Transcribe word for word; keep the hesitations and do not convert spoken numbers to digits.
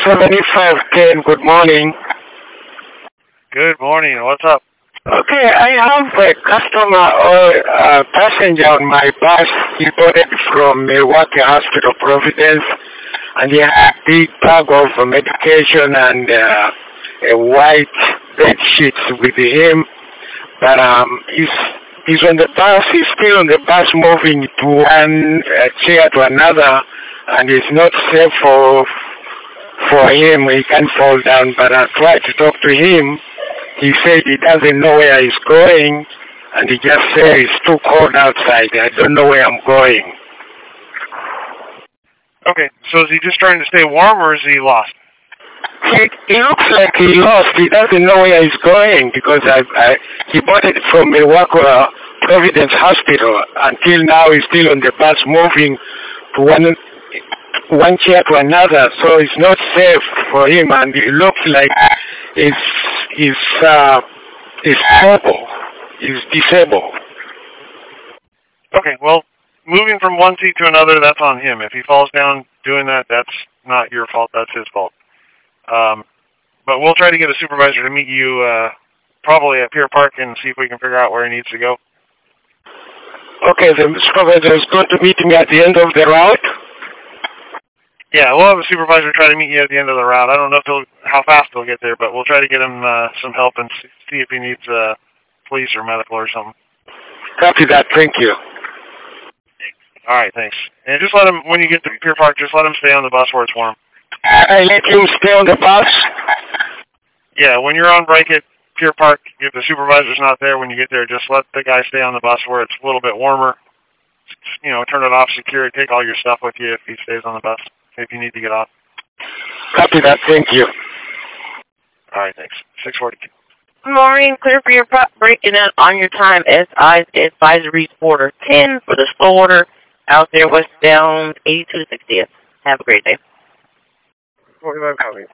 seventy-five ten, good morning. Good morning. What's up? Okay, I have a customer or a passenger on my bus. He boarded from Milwaukee Hospital, Providence, and he had a big bag of medication and uh, a white bed sheet with him. But um, he's he's on the bus. He's still on the bus, moving to one uh, chair to another, and it's not safe for for him. He can fall down. But I tried to talk to him. He said he doesn't know where he's going, and he just said it's too cold outside. I don't know where I'm going. Okay, so is he just trying to stay warm, or is he lost? He, he looks like he lost. He doesn't know where he's going because I, I, he bought it from Milwaukee uh, Providence Hospital. Until now, he's still on the bus, moving to one one chair to another. So it's not safe for him, and it looks like he's he's uh, he's disabled. He's disabled. Okay, well, moving from one seat to another, that's on him. If he falls down doing that, that's not your fault. That's his fault. Um, but we'll try to get a supervisor to meet you uh, probably at Pier Park and see if we can figure out where he needs to go. Okay, the supervisor is going to meet me at the end of the route? Yeah, we'll have a supervisor try to meet you at the end of the route. I don't know if he'll, how fast he'll get there, but we'll try to get him uh, some help and see if he needs uh, police or medical or something. Copy that. Thank you. All right, thanks. And just let him, when you get to Pier Park, just let him stay on the bus where it's warm. I let him stay on the bus? Yeah, when you're on break at Pier Park, if the supervisor's not there when you get there, just let the guy stay on the bus where it's a little bit warmer. You know, turn it off, secure it, take all your stuff with you if he stays on the bus, if you need to get off. Copy that. Thank you. All right, thanks. six forty-two. Good morning. Clear for your prop breaking out on your time. S I advisory order ten for the slow order out there westbound eighty-two to sixtieth. Have a great day. forty-five copies.